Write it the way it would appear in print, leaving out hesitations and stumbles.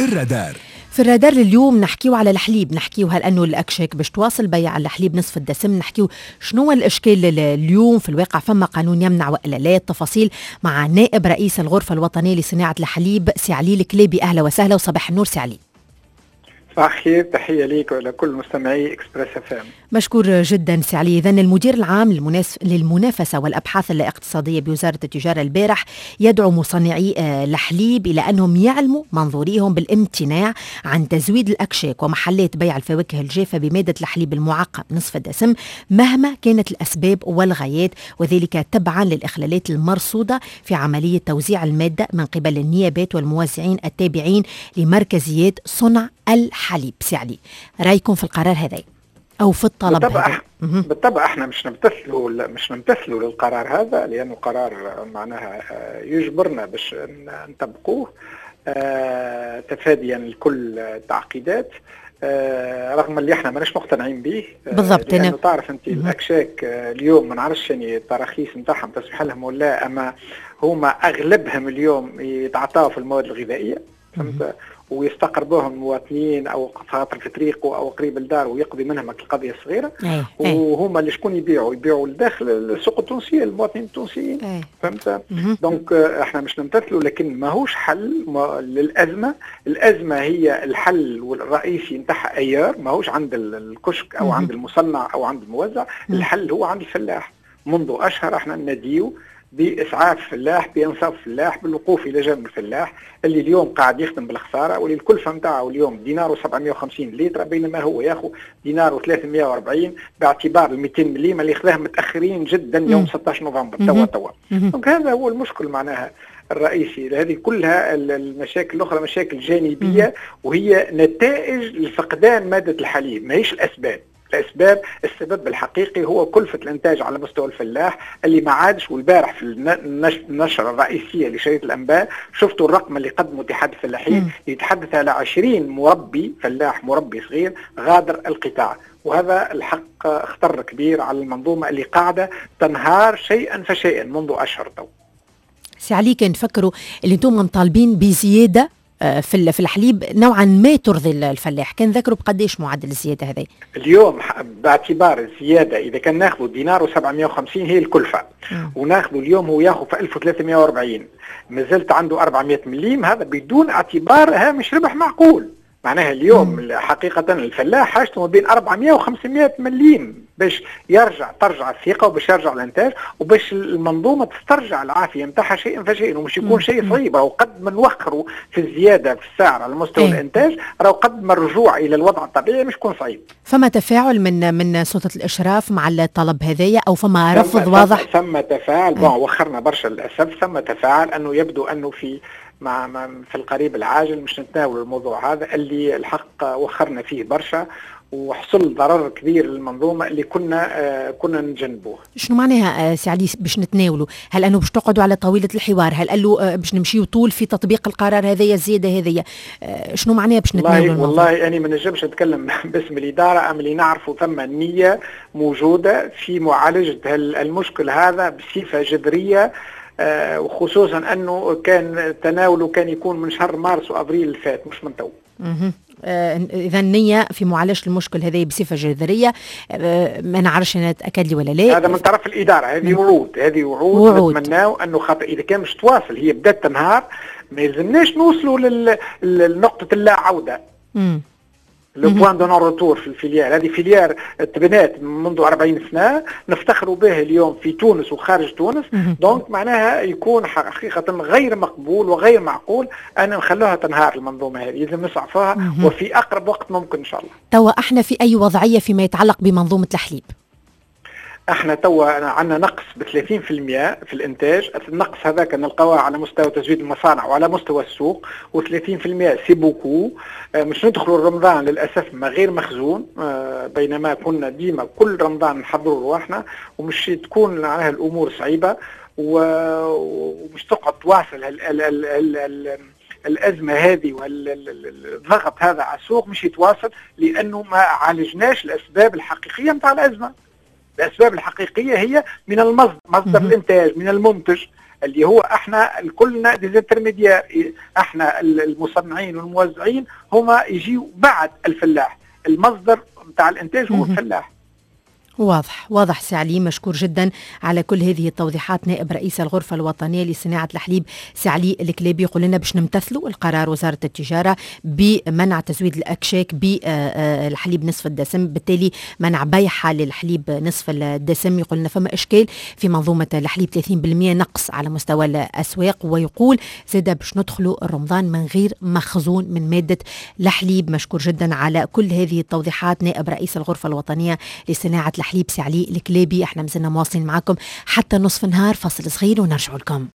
في الرادار اليوم نحكيو على الحليب، نحكيو هل أنه الأكشاك باش تواصل بيع الحليب نصف الدسم، نحكيو شنو الإشكال اليوم في الواقع، فما قانون يمنع وإلا لا، التفاصيل مع نائب رئيس الغرفة الوطنية لصناعة الحليب سي علي الكليبي. أهلا وسهلا وصباح النور سي علي. صباح الخير، تحية ليك ولكل مستمعي إكسبريس FM. مشكور جدا سي علي. إذن المدير العام للمنافسة والأبحاث الاقتصادية بوزارة التجارة البارح يدعو مصنعي الحليب إلى أنهم يعلموا منظوريهم بالامتناع عن تزويد الأكشاك ومحلات بيع الفواكه الجافة بمادة الحليب المعقم نصف الدسم مهما كانت الأسباب والغايات، وذلك تبعا للإخلالات المرصودة في عملية توزيع المادة من قبل النيابات والموزعين التابعين لمركزيات صنع الحليب. سي علي، رأيكم في القرار هذا أو في الطلب هذا؟ بالطبع احنا مش نمتثلوا للقرار هذا، لأنه قرار معناها يجبرنا باش نطبقوه تفاديا لكل التعقيدات، رغم اللي احنا ماناش مقتنعين به. بالضبط. لأنه تعرف انت الأكشاك اليوم ما نعرفش يعني التراخيص نتاعهم تسمح لهم ولا، اما هما اغلبهم اليوم يتعاطاوا في المواد الغذائية، فهمت، ويستقربوهم المواطنين او خاطر في طريقه او قريب الدار ويقضي منهم القضيه الصغيره، وهما اللي شكون يبيعوا لداخل السوق التونسيه المواطنين التونسيين، فهمت. دونك احنا مش نمتثلوا، لكن ماهوش حل للازمه. الازمه هي الحل الرئيسي نتاعها ايار، ماهوش عند الكشك او عند المصنع او عند الموزع. الحل هو عند الفلاح. منذ اشهر احنا نديو بإسعاف الفلاح، بإنصاف الفلاح، بالوقوف إلى جنب الفلاح اللي اليوم قاعد يخدم بالخسارة، واللي الكلفة متاعه اليوم دينار و750 لتر، بينما هو ياخذ دينار و340 باعتبار ال 200 مليم اللي خذاهم متأخرين جدا يوم 16 نوفمبر توا. دونك هذا هو المشكل معناها الرئيسي. هذه كلها المشاكل الأخرى مشاكل جانبية، وهي نتائج لفقدان مادة الحليب، ما هيش الأسباب. السبب الحقيقي هو كلفة الانتاج على مستوى الفلاح اللي ما عادش. والبارح في النشرة الرئيسية لشريط الأنباء شفتوا الرقم اللي قدمه اتحاد الفلاحين، يتحدث على 20 مربي فلاح مربي صغير غادر القطاع، وهذا الحق خطر كبير على المنظومة اللي قاعدة تنهار شيئا فشيئا منذ أشهر تو. سي علي، كان تفكروا اللي انتم مطالبين بزيادة في الحليب نوعا ما ترضي الفلاح، كان ذكروا بقديش معدل الزيادة هذا اليوم؟ باعتبار الزيادة إذا كان ناخذ دينار و750 هي الكلفة، وناخذ اليوم هو ياخذ في 1340، مازلت عنده 400 مليم، هذا بدون اعتبار هامش ربح معقول. معناها اليوم حقيقة الفلاح حاجته ما بين 400 و 500 مليم باش ترجع الثقة، وباش يرجع الانتاج، وباش المنظومة تسترجع العافية نتاعها شيئا فشيئا، ومش يكون شيء صعيب. أو قد ما نوخروا في الزيادة في السعر على مستوى الانتاج، أو قد ما الرجوع إلى الوضع الطبيعي مش يكون صعيب. فما تفاعل من سلطة الإشراف مع الطلب هذايا، أو فما رفض واضح؟ ثم تفاعل. وخرنا برشا للأسف. ثم تفاعل أنه يبدو أنه في القريب العاجل مش نتناول الموضوع هذا اللي الحق وخرنا فيه برشا، وحصل ضرر كبير للمنظومة اللي كنا نجنبوه. شنو معناها سي علي باش نتناولوا؟ هل أنه باش تقعدوا على طاولة الحوار؟ هل قالوا باش نمشيوا طول في تطبيق القرار هذايا الزيادة هذيا؟ شنو معناها باش نتناولوا؟ والله أنا ما نجمش أتكلم باسم الإدارة، أم اللي نعرفوا ثم نية موجودة في معالجة المشكل هذا بصفة جذرية، وخصوصا أنه كان تناوله كان يكون من شهر مارس وأبريل اللي فات مش من تو. إذا النية في معالجة المشكل هذه بصفة جذرية، ما نعرفش أنا أتأكد لي ولا لا. هذا من طرف الإدارة، هذه وعود نتمناو أنه خاطر إذا كان مش تواصل هي بدأت تنهار، ما يلزمناش نوصلوا لنقطة اللا عودة. لو بوان دو نون روتور في الفيليار. هذه فيليار تبنات منذ 40 سنة نفتخروا به اليوم في تونس وخارج تونس. دونك معناها يكون حقيقة غير مقبول وغير معقول أن نخلوها تنهار المنظومة هذه، لازم نصعفوها وفي أقرب وقت ممكن إن شاء الله. توا احنا في أي وضعية فيما يتعلق بمنظومة الحليب؟ احنا توا عندنا نقص ب 30% في الانتاج. النقص هذاك نلقاوه على مستوى تزويد المصانع وعلى مستوى السوق، و30% سي بوكو. مش ندخلوا رمضان للاسف ما غير مخزون، بينما كنا ديما كل رمضان نحضروا رواحنا، ومش تكون معناها الامور صعيبه، ومش تقعد تواصل الأزمة هذه والضغط هذا على السوق، مش يتواصل لأنه ما عالجناش الأسباب الحقيقية متاع الأزمة. الأسباب الحقيقية هي من المصدر، مصدر الإنتاج، من المنتج. اللي هو احنا كلنا ديزانترميديار، احنا المصنعين والموزعين هما يجيوا بعد الفلاح، المصدر نتاع الانتاج هو الفلاح. واضح سي علي، مشكور جدا على كل هذه التوضيحات. نائب رئيس الغرفة الوطنية لصناعة الحليب سي علي الكليبي يقول لنا باش نمتثلوا القرار وزارة التجارة بمنع تزويد الأكشاك بالحليب نصف الدسم، بالتالي منع بيعها للحليب نصف الدسم. يقول لنا فما إشكال في منظومة الحليب، 30% نقص على مستوى الأسواق، ويقول زاد باش ندخلوا رمضان من غير مخزون من مادة الحليب. مشكور جدا على كل هذه التوضيحات نائب رئيس الغرفة الوطنية لصناعة الحليب سي علي الكليبي. احنا مازلنا مواصلين معكم حتى نصف النهار، فاصل صغير ونرجع لكم.